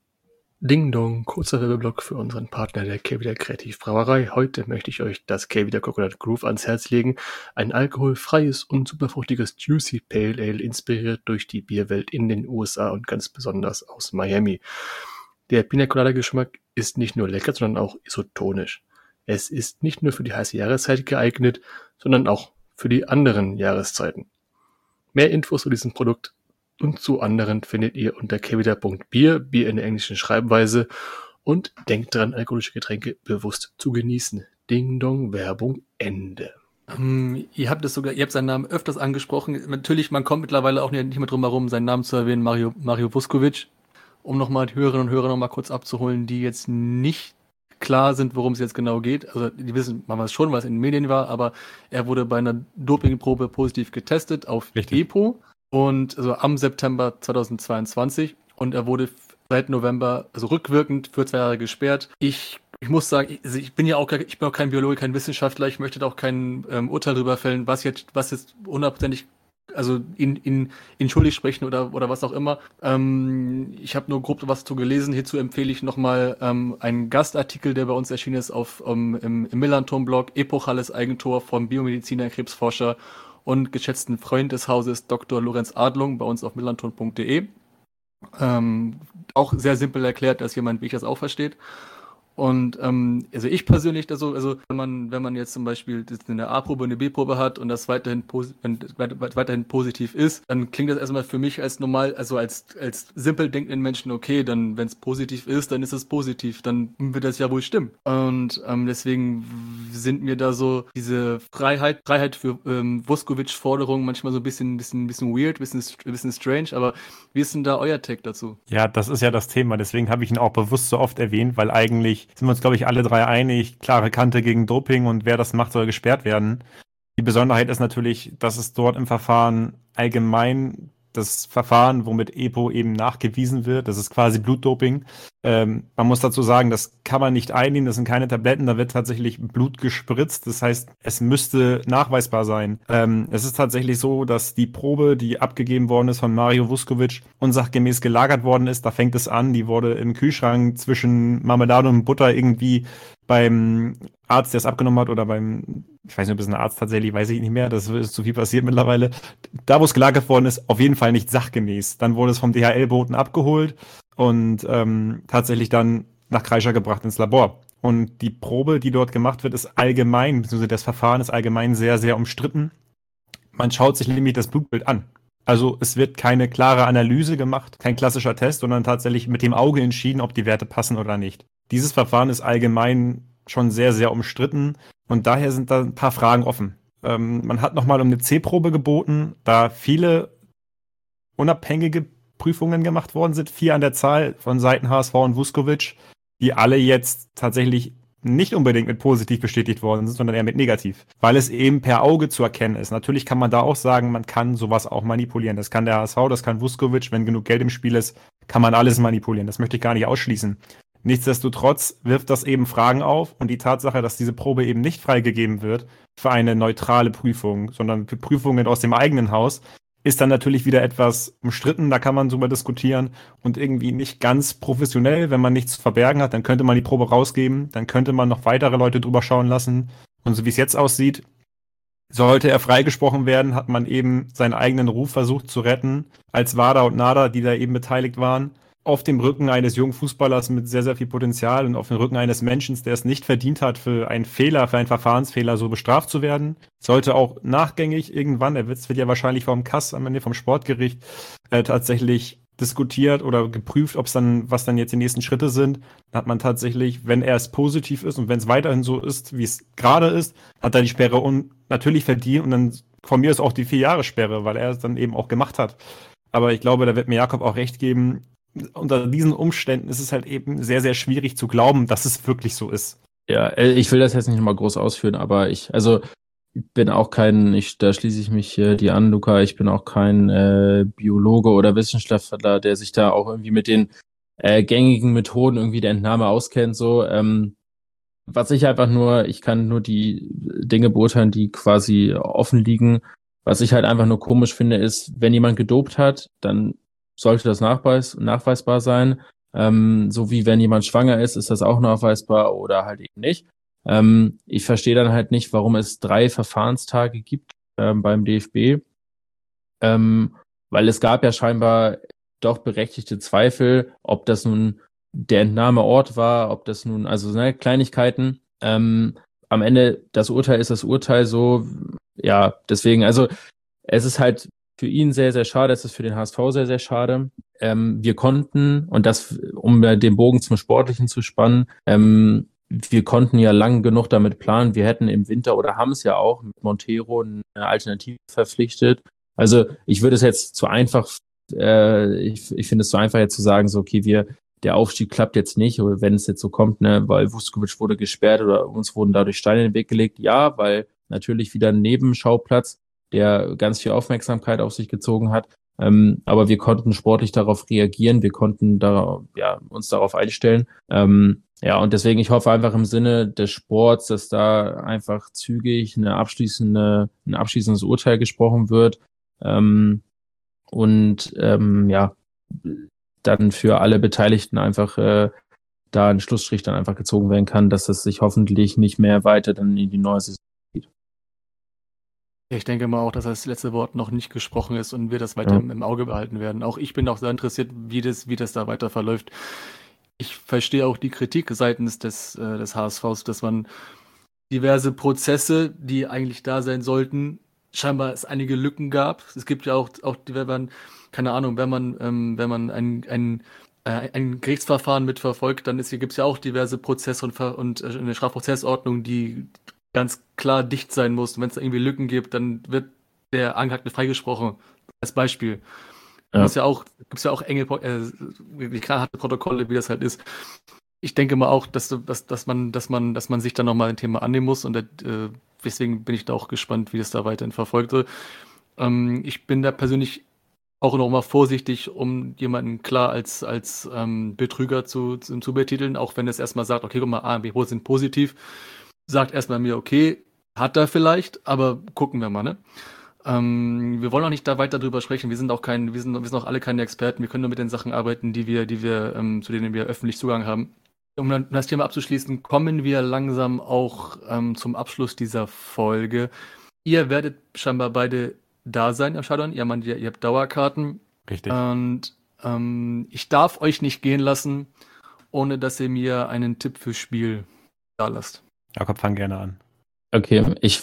Ding Dong, kurzer Werbeblock für unseren Partner der Keveler Kreativbrauerei. Heute möchte ich euch das Keveler Coconut Groove ans Herz legen. Ein alkoholfreies und superfruchtiges Juicy Pale Ale, inspiriert durch die Bierwelt in den USA und ganz besonders aus Miami. Der Pina Colada Geschmack ist nicht nur lecker, sondern auch isotonisch. Es ist nicht nur für die heiße Jahreszeit geeignet, sondern auch für die anderen Jahreszeiten. Mehr Infos zu diesem Produkt und zu anderen findet ihr unter kevida.bier, Bier in der englischen Schreibweise. Und denkt dran, alkoholische Getränke bewusst zu genießen. Ding Dong, Werbung, Ende. Ihr habt seinen Namen öfters angesprochen. Natürlich, man kommt mittlerweile auch nicht mehr drum herum, seinen Namen zu erwähnen, Mario Vuskovic. Um nochmal die Hörerinnen und Hörer nochmal kurz abzuholen, die jetzt nicht klar sind, worum es jetzt genau geht. Also die wissen man weiß schon, was in den Medien war, aber er wurde bei einer Dopingprobe positiv getestet auf EPO und also am September 2022 und er wurde seit November, also rückwirkend für 2 Jahre gesperrt. Ich muss sagen, ich bin auch kein Biologe, kein Wissenschaftler, ich möchte da auch kein Urteil darüber fällen, was jetzt hundertprozentig also ihn schuldig sprechen oder was auch immer. Ich habe nur grob was zu gelesen. Hierzu empfehle ich nochmal einen Gastartikel, der bei uns erschienen ist im Millanton-Blog, Epochales Eigentor vom Biomediziner, Krebsforscher und geschätzten Freund des Hauses Dr. Lorenz Adlung bei uns auf millanton.de. Auch sehr simpel erklärt, dass jemand, wie ich das auch versteht. Und also ich persönlich, also wenn man jetzt zum Beispiel eine A-Probe und eine B-Probe hat und das weiterhin positiv ist, dann klingt das erstmal für mich als normal, also als simpel denkenden Menschen, okay, dann wenn es positiv ist, dann ist es positiv, dann wird das ja wohl stimmen. Und deswegen sind mir da so diese Freiheit für Vuskovic-Forderungen manchmal so ein bisschen weird, ein bisschen strange, aber wie ist denn da euer Take dazu? Ja, das ist ja das Thema, deswegen habe ich ihn auch bewusst so oft erwähnt, weil eigentlich sind wir uns, glaube ich, alle drei einig, klare Kante gegen Doping und wer das macht, soll gesperrt werden. Die Besonderheit ist natürlich, dass es dort im Verfahren allgemein das Verfahren, womit EPO eben nachgewiesen wird, das ist quasi Blutdoping. Man muss dazu sagen, das kann man nicht einnehmen, das sind keine Tabletten, da wird tatsächlich Blut gespritzt, das heißt, es müsste nachweisbar sein. Es ist tatsächlich so, dass die Probe, die abgegeben worden ist von Mario Vuskovic, unsachgemäß gelagert worden ist, da fängt es an, die wurde im Kühlschrank zwischen Marmelade und Butter irgendwie beim Arzt, der es abgenommen hat, oder ich weiß nicht, ob es ein Arzt tatsächlich, weiß ich nicht mehr, das ist zu viel passiert mittlerweile. Da, wo es gelagert worden ist, auf jeden Fall nicht sachgemäß. Dann wurde es vom DHL-Boten abgeholt und tatsächlich dann nach Kreischer gebracht ins Labor. Und die Probe, die dort gemacht wird, ist allgemein, beziehungsweise das Verfahren ist allgemein sehr, sehr umstritten. Man schaut sich nämlich das Blutbild an. Also es wird keine klare Analyse gemacht, kein klassischer Test, sondern tatsächlich mit dem Auge entschieden, ob die Werte passen oder nicht. Dieses Verfahren ist allgemein schon sehr, sehr umstritten und daher sind da ein paar Fragen offen. Man hat nochmal um eine C-Probe geboten, da viele unabhängige Prüfungen gemacht worden sind, 4 an der Zahl von Seiten HSV und Vuskovic, die alle jetzt tatsächlich nicht unbedingt mit positiv bestätigt worden sind, sondern eher mit negativ, weil es eben per Auge zu erkennen ist. Natürlich kann man da auch sagen, man kann sowas auch manipulieren. Das kann der HSV, das kann Vuskovic, wenn genug Geld im Spiel ist, kann man alles manipulieren. Das möchte ich gar nicht ausschließen. Nichtsdestotrotz wirft das eben Fragen auf und die Tatsache, dass diese Probe eben nicht freigegeben wird für eine neutrale Prüfung, sondern für Prüfungen aus dem eigenen Haus, ist dann natürlich wieder etwas umstritten, da kann man drüber diskutieren und irgendwie nicht ganz professionell, wenn man nichts zu verbergen hat, dann könnte man die Probe rausgeben, dann könnte man noch weitere Leute drüber schauen lassen und so wie es jetzt aussieht, sollte er freigesprochen werden, hat man eben seinen eigenen Ruf versucht zu retten, als WADA und NADA, die da eben beteiligt waren, auf dem Rücken eines jungen Fußballers mit sehr, sehr viel Potenzial und auf dem Rücken eines Menschen, der es nicht verdient hat, für einen Fehler, für einen Verfahrensfehler so bestraft zu werden. Sollte auch nachgängig irgendwann, wird ja wahrscheinlich vom KAS, am Ende vom Sportgericht, tatsächlich diskutiert oder geprüft, was dann jetzt die nächsten Schritte sind. Dann hat man tatsächlich, wenn er es positiv ist und wenn es weiterhin so ist, wie es gerade ist, hat er die Sperre natürlich verdient und dann von mir ist auch die 4 Jahre Sperre, weil er es dann eben auch gemacht hat. Aber ich glaube, da wird mir Jakob auch recht geben, unter diesen Umständen ist es halt eben sehr, sehr schwierig zu glauben, dass es wirklich so ist. Ja, ich will das jetzt nicht mal groß ausführen, aber ich bin auch da schließe ich mich dir an, Luca, ich bin auch kein Biologe oder Wissenschaftler, der sich da auch irgendwie mit den gängigen Methoden irgendwie der Entnahme auskennt, so. Ich kann nur die Dinge beurteilen, die quasi offen liegen. Was ich halt einfach nur komisch finde, ist, wenn jemand gedopt hat, dann sollte das nachweisbar sein. So wie wenn jemand schwanger ist das auch nachweisbar oder halt eben nicht. Ich verstehe dann halt nicht, warum es 3 Verfahrenstage gibt beim DFB. Weil es gab ja scheinbar doch berechtigte Zweifel, ob das nun der Entnahmeort war, ob das nun, Kleinigkeiten. Am Ende, das Urteil ist das Urteil so, ja, deswegen, es ist halt für ihn sehr, sehr schade, es ist für den HSV sehr, sehr schade. Wir konnten, und das, um den Bogen zum Sportlichen zu spannen, wir konnten ja lang genug damit planen, wir hätten im Winter oder haben es ja auch mit Montero eine Alternative verpflichtet. Also ich würde es jetzt zu einfach, ich finde es zu einfach jetzt zu sagen, so okay, der Aufstieg klappt jetzt nicht, oder wenn es jetzt so kommt, ne, weil Vuskovic wurde gesperrt oder uns wurden dadurch Steine in den Weg gelegt, ja, weil natürlich wieder ein Nebenschauplatz, der ganz viel Aufmerksamkeit auf sich gezogen hat. Aber wir konnten sportlich darauf reagieren, wir konnten uns darauf einstellen. Und deswegen, ich hoffe einfach im Sinne des Sports, dass da einfach zügig ein abschließendes Urteil gesprochen wird. Dann für alle Beteiligten einfach da ein Schlussstrich dann einfach gezogen werden kann, dass es sich hoffentlich nicht mehr weiter dann in die neue Saison geht. Ich denke mal auch, dass das letzte Wort noch nicht gesprochen ist und wir das weiter im Auge behalten werden. Auch ich bin auch sehr interessiert, wie das da weiter verläuft. Ich verstehe auch die Kritik seitens des HSVs, dass man diverse Prozesse, die eigentlich da sein sollten, scheinbar es einige Lücken gab. Es gibt ja auch wenn man, keine Ahnung, wenn man ein Gerichtsverfahren mitverfolgt, dann gibt es ja auch diverse Prozesse und eine Strafprozessordnung, die ganz klar dicht sein muss. Und wenn es da irgendwie Lücken gibt, dann wird der Angeklagte freigesprochen. Als Beispiel. Ja. Gibt es ja auch enge, knallharte Protokolle, wie das halt ist. Ich denke mal auch, dass man sich da nochmal ein Thema annehmen muss und deswegen bin ich da auch gespannt, wie das da weiterhin verfolgt wird. Ich bin da persönlich auch noch mal vorsichtig, um jemanden klar als Betrüger zu betiteln, auch wenn es erstmal sagt, okay, guck mal, A und B sind positiv, sagt erstmal mir, okay, hat er vielleicht, aber gucken wir mal, ne? Wir wollen auch nicht da weiter drüber sprechen. Wir sind auch alle keine Experten. Wir können nur mit den Sachen arbeiten, zu denen wir öffentlich Zugang haben. Um dann das Thema abzuschließen, kommen wir langsam auch zum Abschluss dieser Folge. Ihr werdet scheinbar beide da sein am Stadion. Ihr habt Dauerkarten. Richtig. Und ich darf euch nicht gehen lassen, ohne dass ihr mir einen Tipp fürs Spiel da lasst. Jakob, fang gerne an. Okay,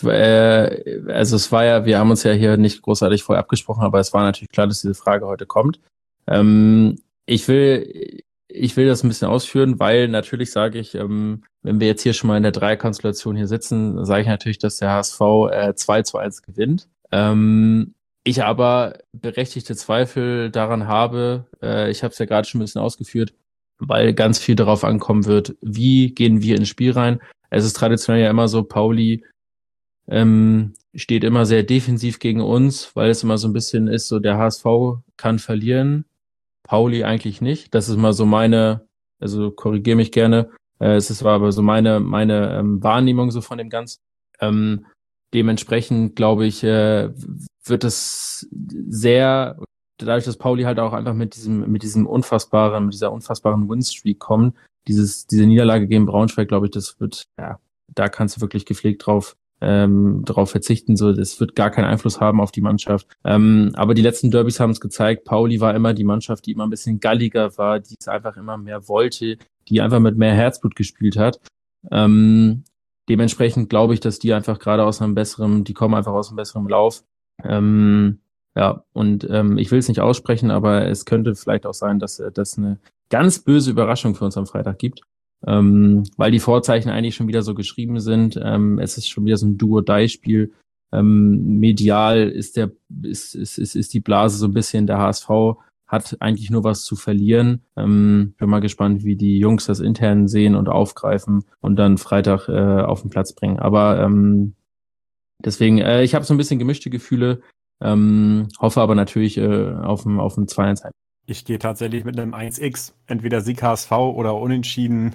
es war ja, wir haben uns ja hier nicht großartig vorher abgesprochen, aber es war natürlich klar, dass diese Frage heute kommt. Ich will das ein bisschen ausführen, weil natürlich sage ich, wenn wir jetzt hier schon mal in der Dreierkonstellation hier sitzen, sage ich natürlich, dass der HSV 2-1 gewinnt. Ich aber berechtigte Zweifel daran habe, ich habe es ja gerade schon ein bisschen ausgeführt, weil ganz viel darauf ankommen wird, wie gehen wir ins Spiel rein. Es ist traditionell ja immer so, Pauli steht immer sehr defensiv gegen uns, weil es immer so ein bisschen ist, so der HSV kann verlieren, Pauli eigentlich nicht. Das ist mal so also korrigiere mich gerne, es war aber so meine Wahrnehmung so von dem Ganzen. Dementsprechend, glaube ich, wird es dadurch, dass Pauli halt auch einfach mit dieser unfassbaren Winstreak kommt, diese Niederlage gegen Braunschweig, glaube ich, das wird, ja, da kannst du wirklich gepflegt drauf verzichten, so, das wird gar keinen Einfluss haben auf die Mannschaft. Aber die letzten Derbys haben es gezeigt, Pauli war immer die Mannschaft, die immer ein bisschen galliger war, die es einfach immer mehr wollte, die einfach mit mehr Herzblut gespielt hat. Dementsprechend glaube ich, dass die einfach gerade die kommen einfach aus einem besseren Lauf. Ich will es nicht aussprechen, aber es könnte vielleicht auch sein, dass das eine ganz böse Überraschung für uns am Freitag gibt, weil die Vorzeichen eigentlich schon wieder so geschrieben sind. Es ist schon wieder so ein Do-or-Die-Spiel. Medial ist die Blase so ein bisschen, der HSV hat eigentlich nur was zu verlieren. Bin mal gespannt, wie die Jungs das intern sehen und aufgreifen und dann Freitag auf den Platz bringen. Aber deswegen, ich habe so ein bisschen gemischte Gefühle, hoffe aber natürlich auf ein 2-1. Ich gehe tatsächlich mit einem 1x, entweder Sieg HSV oder Unentschieden.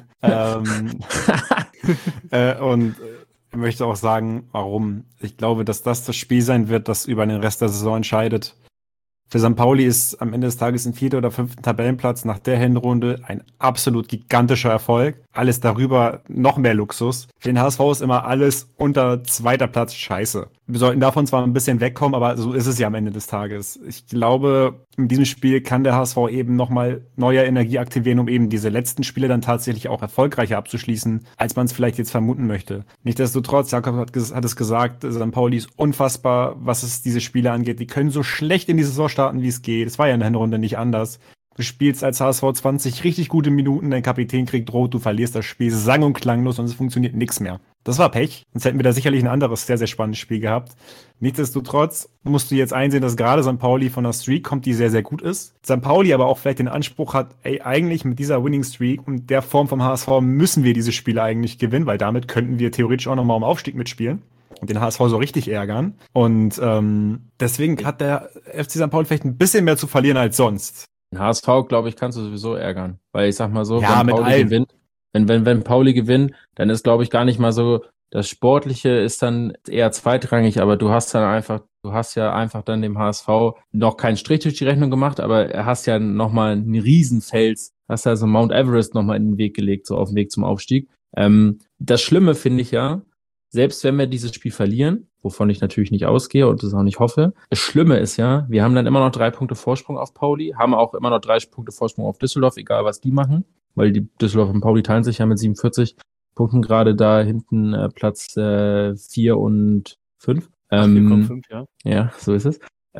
Und möchte auch sagen, warum. Ich glaube, dass das Spiel sein wird, das über den Rest der Saison entscheidet. Für St. Pauli ist am Ende des Tages ein 4. oder 5. Tabellenplatz nach der Hinrunde ein absolut gigantischer Erfolg. Alles darüber noch mehr Luxus. Für den HSV ist immer alles unter 2. Platz scheiße. Wir sollten davon zwar ein bisschen wegkommen, aber so ist es ja am Ende des Tages. Ich glaube, in diesem Spiel kann der HSV eben nochmal neue Energie aktivieren, um eben diese letzten Spiele dann tatsächlich auch erfolgreicher abzuschließen, als man es vielleicht jetzt vermuten möchte. Nichtsdestotrotz, Jakob hat es gesagt, St. Pauli ist unfassbar, was es diese Spiele angeht. Die können so schlecht in die Saison starten, wie es geht. Es war ja in der Hinrunde nicht anders. Du spielst als HSV 20 richtig gute Minuten, dein Kapitän kriegt rot, du verlierst das Spiel sang- und klanglos und es funktioniert nichts mehr. Das war Pech, sonst hätten wir da sicherlich ein anderes, sehr, sehr spannendes Spiel gehabt. Nichtsdestotrotz musst du jetzt einsehen, dass gerade St. Pauli von einer Streak kommt, die sehr, sehr gut ist. St. Pauli aber auch vielleicht den Anspruch hat, eigentlich mit dieser Winning Streak und der Form vom HSV müssen wir diese Spiele eigentlich gewinnen, weil damit könnten wir theoretisch auch nochmal um Aufstieg mitspielen und den HSV so richtig ärgern. Und deswegen hat der FC St. Pauli vielleicht ein bisschen mehr zu verlieren als sonst. Den HSV, glaube ich, kannst du sowieso ärgern. Weil ich sag mal so, Ja, wenn mit Pauli allem. gewinnt, wenn Pauli gewinnt, dann ist, glaube ich, gar nicht mal so, das Sportliche ist dann eher zweitrangig, aber du hast ja einfach dann dem HSV noch keinen Strich durch die Rechnung gemacht, aber er hast ja nochmal einen Riesenfels, hast ja so Mount Everest nochmal in den Weg gelegt, so auf dem Weg zum Aufstieg. Das Schlimme finde ich ja, selbst wenn wir dieses Spiel verlieren, wovon ich natürlich nicht ausgehe und das auch nicht hoffe, das Schlimme ist ja, wir haben dann immer noch 3 Punkte Vorsprung auf Pauli, haben auch immer noch 3 Punkte Vorsprung auf Düsseldorf, egal was die machen, weil die Düsseldorf und Pauli teilen sich ja mit 47 Punkten gerade da hinten Platz 4 und 5. 4,5, ja. Ja, so ist es.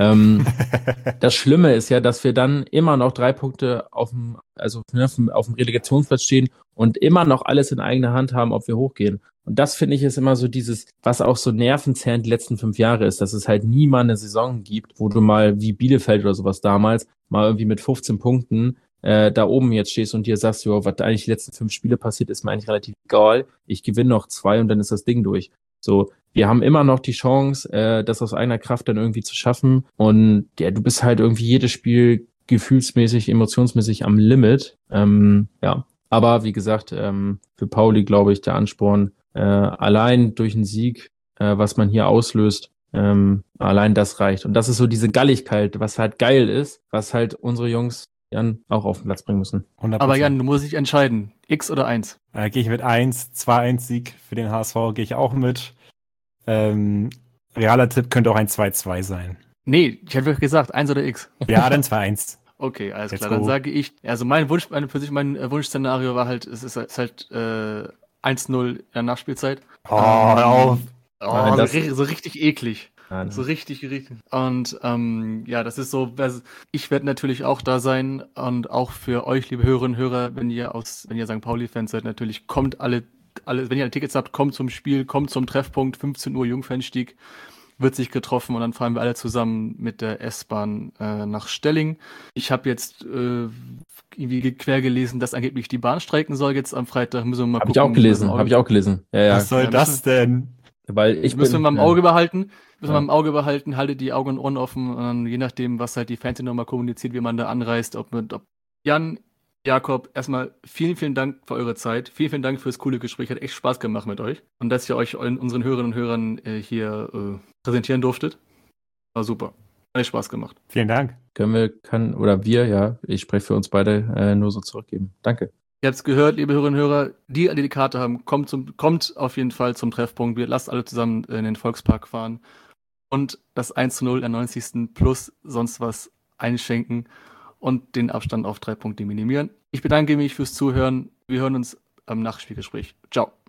Das Schlimme ist ja, dass wir dann immer noch 3 Punkte auf dem Relegationsplatz stehen und immer noch alles in eigener Hand haben, ob wir hochgehen. Und das finde ich ist immer so dieses, was auch so nervenzerrend die letzten 5 Jahre ist, dass es halt nie mal eine Saison gibt, wo du mal wie Bielefeld oder sowas damals mal irgendwie mit 15 Punkten da oben jetzt stehst und dir sagst, jo, was da eigentlich die letzten 5 Spiele passiert, ist mir eigentlich relativ egal. Ich gewinne noch 2 und dann ist das Ding durch. So, wir haben immer noch die Chance, das aus eigener Kraft dann irgendwie zu schaffen. Und ja, du bist halt irgendwie jedes Spiel gefühlsmäßig, emotionsmäßig am Limit. Ja, aber wie gesagt, für Pauli glaube ich der Ansporn allein durch einen Sieg, was man hier auslöst, allein das reicht. Und das ist so diese Galligkeit, was halt geil ist, was halt unsere Jungs dann auch auf den Platz bringen müssen. 100%. Aber Jan, du musst dich entscheiden. X oder 1? Gehe ich mit 1, 2-1 Sieg für den HSV, gehe ich auch mit. Realer Tipp könnte auch ein 2-2 sein. Nee, ich hätte wirklich gesagt, 1 oder X. Ja, dann 2-1. Okay, alles Let's klar. go. Dann sage ich, also mein Wunschszenario war halt, es ist halt 1-0 in der Nachspielzeit. Hör auf. Oh, das- so richtig eklig. Nein. So richtig. Und ja, das ist so, ich werde natürlich auch da sein und auch für euch, liebe Hörerinnen und Hörer, wenn ihr St. Pauli-Fans seid, natürlich kommt alle, wenn ihr Tickets habt, kommt zum Spiel, kommt zum Treffpunkt, 15 Uhr Jungfernstieg, wird sich getroffen und dann fahren wir alle zusammen mit der S-Bahn nach Stelling. Ich habe jetzt irgendwie quer gelesen, dass angeblich die Bahn streiken soll jetzt am Freitag. Müssen wir mal Habe ich gucken. auch gelesen. Ja. Was soll Ja, das denn? Weil Müssen wir mal im Auge behalten. Ja. Haltet die Augen und Ohren offen und dann, je nachdem, was halt die Fans nochmal kommuniziert, wie man da anreist, ob Jan, Jakob, erstmal vielen Dank für eure Zeit. Vielen Dank fürs coole Gespräch. Hat echt Spaß gemacht mit euch. Und dass ihr euch unseren Hörerinnen und Hörern hier präsentieren durftet. War super. Hat echt Spaß gemacht. Vielen Dank. Ich spreche für uns beide, nur so zurückgeben. Danke. Ihr habt es gehört, liebe Hörerinnen und Hörer, die die Karte haben, kommt auf jeden Fall zum Treffpunkt. Wir lasst alle zusammen in den Volkspark fahren und das 1-0 in der 90. plus sonst was einschenken und den Abstand auf 3 Punkte minimieren. Ich bedanke mich fürs Zuhören. Wir hören uns am Nachspielgespräch. Ciao.